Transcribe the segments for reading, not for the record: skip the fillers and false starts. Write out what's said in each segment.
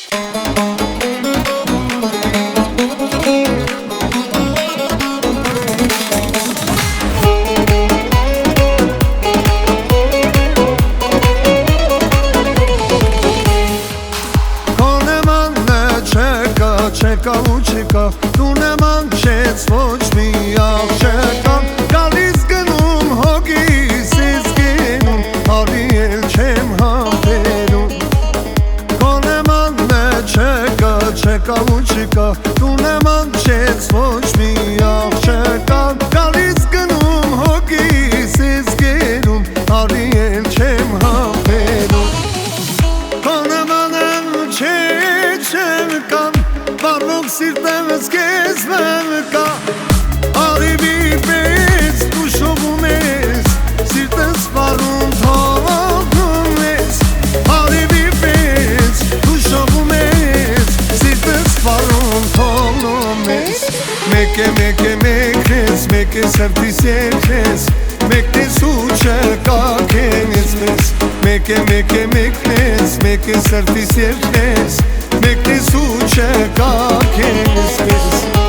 Չեկա ու չեկա, տուն եմ անչեց, ոչ մի աղջեկա Գալիս գնում հոգիս ես գենում, արի էլ չեմ համբերում Կոն եմ աննե չեկա, չեկա ու չեկա, տուն եմ անչեց, ոչ մի աղջեկա Գալիս գնում հոգիս ես գենում, արի էլ չեմ համբերում Կոն եմ անեմ չեմ կամ Վարվող սիրտեմս կեզ մեմ կա Արիվի պես դու շողում ես Սիրտս վարում թողնում ես Արիվի պես դու շողում ես Սիրտս վարում թողնում ես Մեկ է ես, մեկ է սրտիս երկես Մեկ ես ու չկա կենից մեզ Մեկ է ես, մեկ է սրտիս երկես Մեկ ես ու չկա կենից մեզ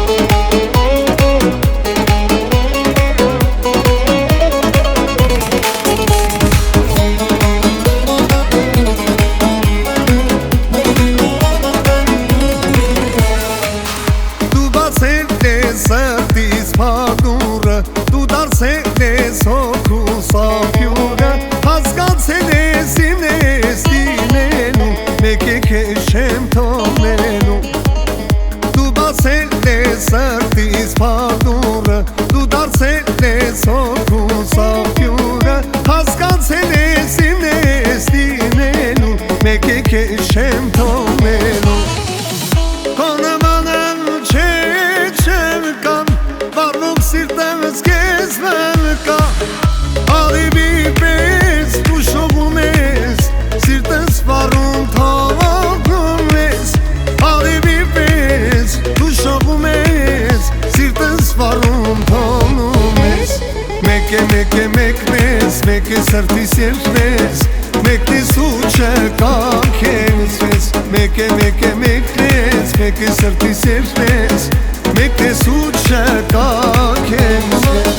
Դու բացել ես սրտիս փակուրը Դու դարձել ես հոգուս աղյուրը Հասկացել ես իմ ես դինելու Մեկ է քեզ չեմ թողնելու Դու բացել ես սրտիս փակուրը Դու դարձել ես հոգուս աղյուրը Հասկացել ես իմ ես դինելու Մեկ է քեզ չեմ թողնելու Վարվող սիրտեմս կեզ մեմ կա Արիվի պես դու շողում ես Սիրտս վարում թողնում ես Արիվի պես դու շողում ես Սիրտս վարում թողնում ես Մեկ է մեկ է սրտիս երկնես Մեկ ես ու չկա կենից մեզ Մեկ է սրտիս երկնես Մեկ ես ու չկա կենից մեզ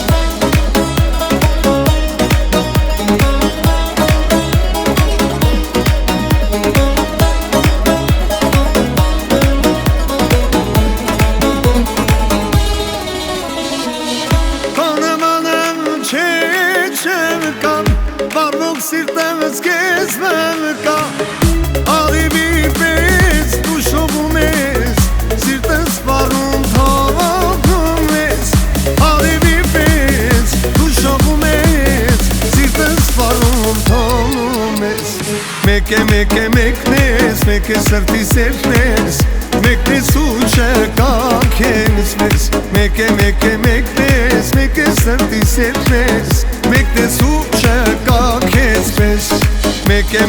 Կանեմ անեմ չեմ կամ Վարվող սիրտեմս կեզ մեմ կա Արիվի պես դու շողում ես Սիրտս վարում թողնում ես Արիվի պես դու շողում ես Սիրտս վարում թողնում ես Մեկ է սրտիս երկնես Մեկ ես ու չկա կենից մեզ Մեկ է սրտիս երկնես Մեկ ես ու չկա կենից մեզ Մեկ է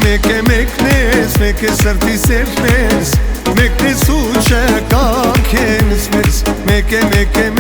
սրտիս երկնես Մեկ ես ու չկա կենից մեզ Մեկ է